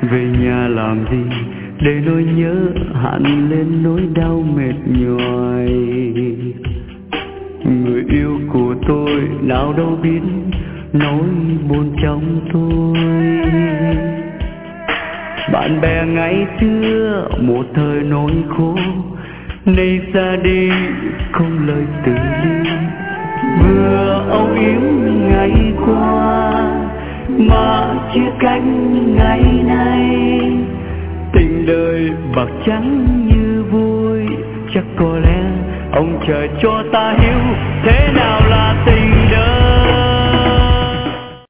Về nhà làm gì để nỗi nhớ hằn lên nỗi đau mệt nhoài. Người yêu của tôi nào đâu biết nỗi buồn trong tôi. Bạn bè ngày xưa một thời nỗi khổ, nay ra đi không lời từ ly. Vừa âu yếm ngày qua mà chia cách ngày nay. Tình đời bạc trắng như vui, chắc có lẽ ông trời cho ta hiểu thế nào là tình.